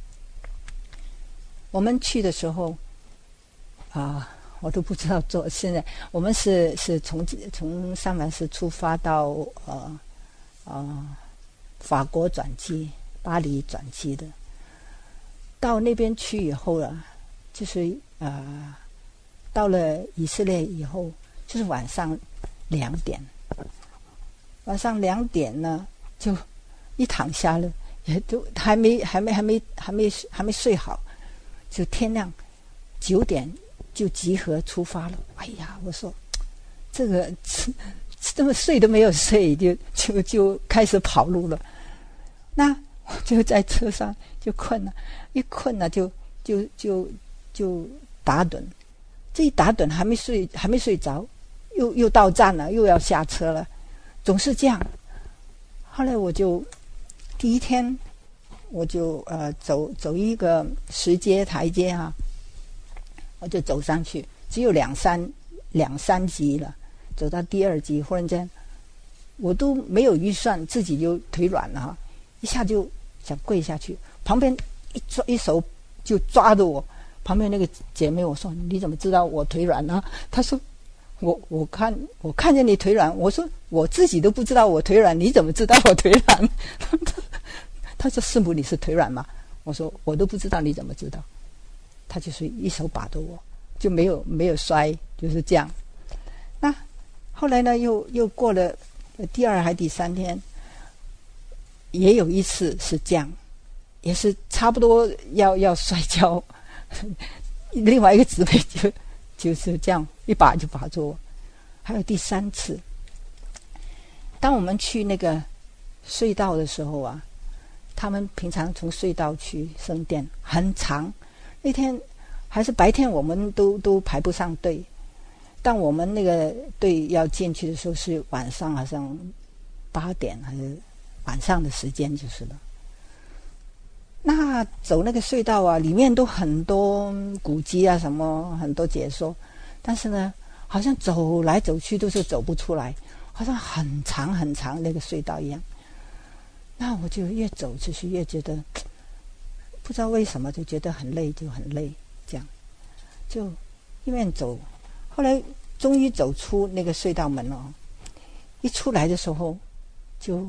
我们去的时候啊，我都不知道做。现在我们是是从从三藩市出发到呃呃法国转机，巴黎转机的。到那边去以后了，就是呃到了以色列以后，就是晚上两点。晚上两点呢，就一躺下了，也都还没还没还没还没还没睡好，就天亮，九点就集合出发了。哎呀，我说这个这么睡都没有睡，就就就开始跑路了。那我就在车上就困了，一困了就就就就打盹，这一打盹还没睡还没睡着，又又到站了，又要下车了。总是这样。后来我就第一天我就呃走走一个石阶台阶啊，我就走上去，只有两三两三级了，走到第二级，忽然间我都没有预算，自己就腿软了哈，一下就想跪下去，旁边一抓一手就抓着我，旁边那个姐妹我说你怎么知道我腿软呢？她说我我看我看见你腿软，我说我自己都不知道我腿软，你怎么知道我腿软？他说师母你是腿软吗？我说我都不知道，你怎么知道？他就是一手把着我，就没有没有摔，就是这样。那后来呢，又又过了第二还第三天，也有一次是这样，也是差不多要要摔跤，另外一个姊妹就就是这样一把就把住我。还有第三次，当我们去那个隧道的时候啊，他们平常从隧道去圣殿很长，那天还是白天，我们都都排不上队。但我们那个队要进去的时候是晚上，好像八点还是晚上的时间就是了。那走那个隧道啊，里面都很多古迹啊，什么很多解说，但是呢，好像走来走去都是走不出来，好像很长很长那个隧道一样。那我就越走就是越觉得，不知道为什么就觉得很累，就很累，这样就一面走。后来终于走出那个隧道门了，一出来的时候就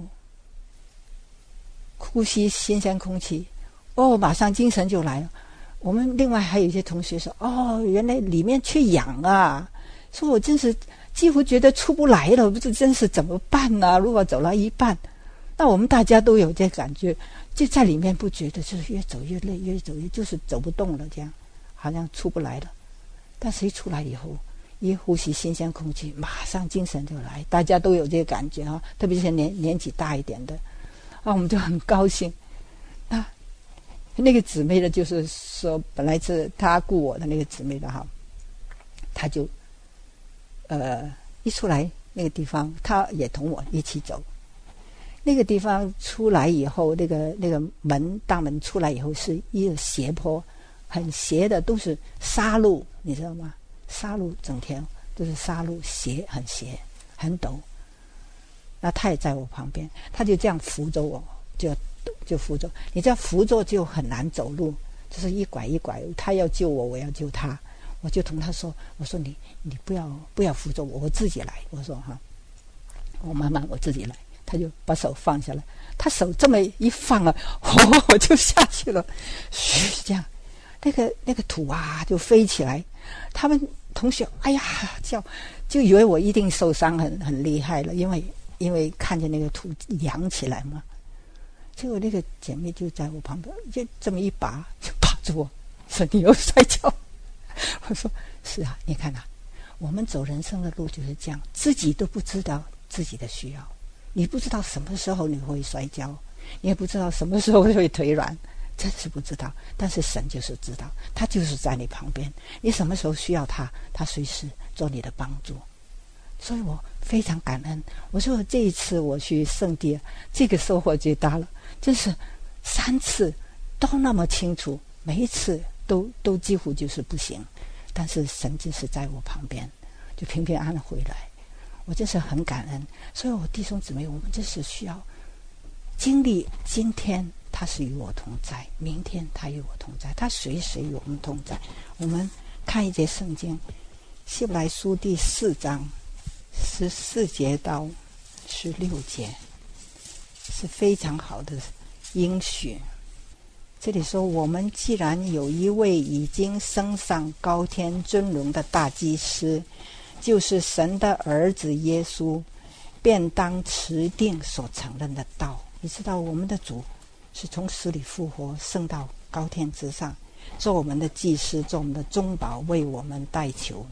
呼吸新鲜空气，哦，马上精神就来了。我们另外还有一些同学说，哦，原来里面缺氧啊，说我真是几乎觉得出不来了，不知真是怎么办呢、啊？如果走了一半，那我们大家都有这感觉，就在里面不觉得，就是越走越累，越走越就是走不动了，这样好像出不来了。但是一出来以后，一呼吸新鲜空气，马上精神就来，大家都有这个感觉啊，特别是年年纪大一点的，啊，我们就很高兴。啊，那个姊妹的，就是说本来是她雇我的那个姊妹的哈，她就呃一出来那个地方，她也同我一起走。那个地方出来以后，那个那个门大门出来以后是一个斜坡，很斜的，都是沙路，你知道吗？沙路整天都是沙路，斜很斜很陡。那他也在我旁边，他就这样扶着我，就就扶着。你这样扶着就很难走路，就是一拐一拐。他要救我，我要救他，我就同他说：“我说你你不要不要扶着我，我自己来。”我说哈，我慢慢我自己来。他就把手放下来，他手这么一放啊，哦，我就下去了，嘘，这样，那个那个土啊就飞起来，他们同学哎呀叫，就以为我一定受伤很很厉害了，因为因为看见那个土扬起来嘛，结果那个姐妹就在我旁边，就这么一把就把住我，说你又摔跤，我说是啊，你看啊，我们走人生的路就是这样，自己都不知道自己的需要。你不知道什么时候你会摔跤，你也不知道什么时候会腿软， 真是不知道。但是神就是知道，他就是在你旁边，你什么时候需要他，他随时做你的帮助。所以我非常感恩。我说这一次我去圣地，这个收获最大了，就是三次都那么清楚，每一次都都几乎就是不行，但是神就是在我旁边，就平平安安回来。我真是很感恩。所以我弟兄姊妹，我们就是需要经历今天他是与我同在，明天他与我同在，他随时与我们同在。我们看一节圣经，希伯来书第四章十四节到十六节，是非常好的应许。这里说，我们既然有一位已经升上高天尊荣的大祭司，就是神的儿子耶稣，便当持定所承认的道。你知道我们的主是从死里复活，升到高天之上，做我们的祭司，做我们的中保，为我们代求。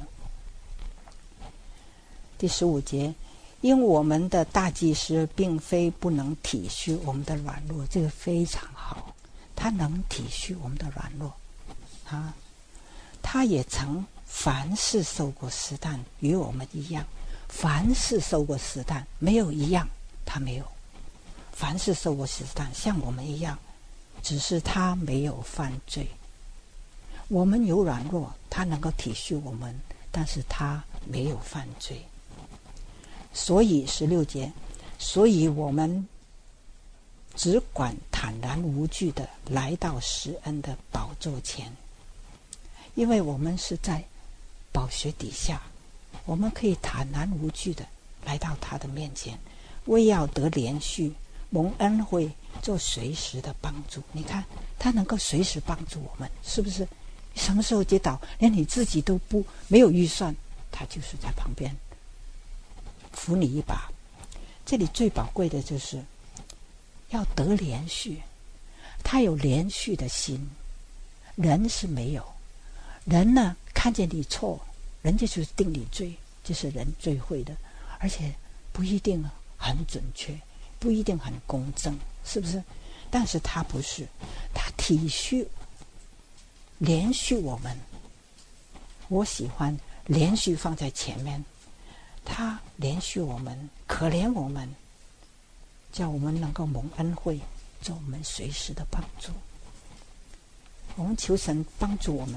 第十五节，因我们的大祭司并非不能体恤我们的软弱，这个非常好，他能体恤我们的软弱啊，他也曾凡事受过试探，与我们一样。凡事受过试探，没有一样他没有。凡事受过试探，像我们一样，只是他没有犯罪。我们有软弱，他能够体恤我们，但是他没有犯罪。所以十六节，所以我们只管坦然无惧的来到施恩的宝座前，因为我们是在宝血底下，我们可以坦然无惧的来到他的面前，为要得连续蒙恩惠，做随时的帮助。你看他能够随时帮助我们，是不是？什么时候跌倒，连你自己都不没有预算，他就是在旁边扶你一把。这里最宝贵的就是要得连续，他有连续的心，人是没有。人呢，看见你错，人家就是定你罪，这是人最会的，而且不一定很准确，不一定很公正，是不是？但是他不是，他体恤连续我们。我喜欢连续放在前面，他连续我们，可怜我们，叫我们能够蒙恩惠，做我们随时的帮助。我们求神帮助我们，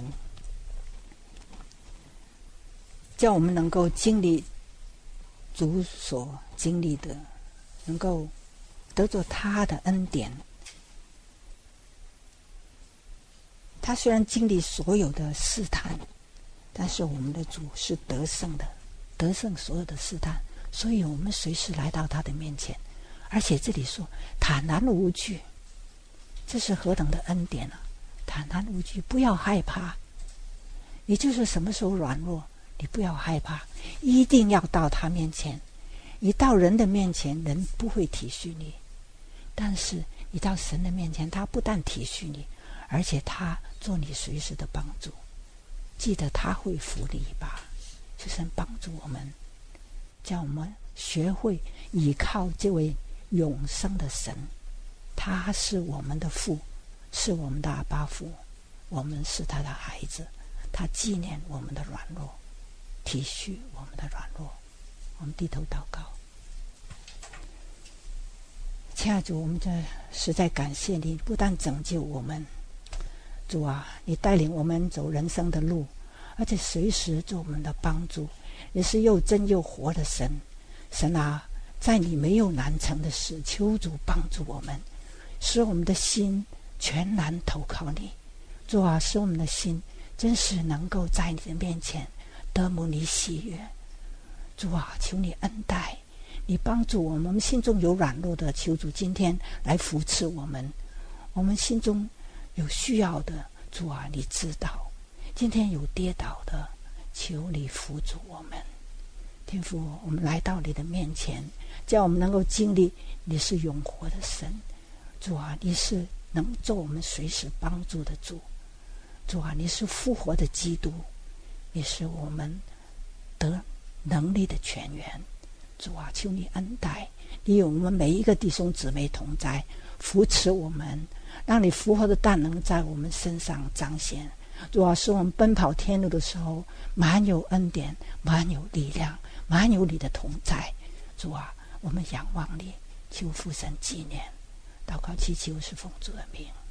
叫我们能够经历主所经历的，能够得着他的恩典。他虽然经历所有的试探，但是我们的主是得胜的，得胜所有的试探，所以我们随时来到他的面前。而且这里说坦然无惧，这是何等的恩典啊！坦然无惧，不要害怕。也就是什么时候软弱，你不要害怕，一定要到他面前。你到人的面前，人不会体恤你，但是你到神的面前，他不但体恤你，而且他做你随时的帮助。记得他会扶你一把，是神帮助我们，叫我们学会倚靠这位永生的神。他是我们的父，是我们的阿爸父，我们是他的孩子。他纪念我们的软弱，体恤我们的软弱。我们低头祷告。亲爱的主，我们这实在感谢你，不但拯救我们，主啊，你带领我们走人生的路，而且随时做我们的帮助。你是又真又活的神。神啊，在你没有难成的事，求主帮助我们，使我们的心全然投靠你。主啊，使我们的心真是能够在你的面前得蒙你喜悦。主啊，求你恩待，你帮助我们。我们心中有软弱的，求主今天来扶持我们。我们心中有需要的，主啊，你知道。今天有跌倒的，求你扶助我们。天父，我们来到你的面前，叫我们能够经历你是永活的神。主啊，你是能做我们随时帮助的主。主啊，你是复活的基督，你是我们得能力的泉源。 主啊，求你恩待，你与我们每一个弟兄姊妹同在，扶持我们，让你复活的大能在我们身上彰显。主啊，使我们奔跑天路的时候满有恩典，满有力量，满有你的同在。主啊，我们仰望你，求父神纪念。祷告祈求是奉主的名。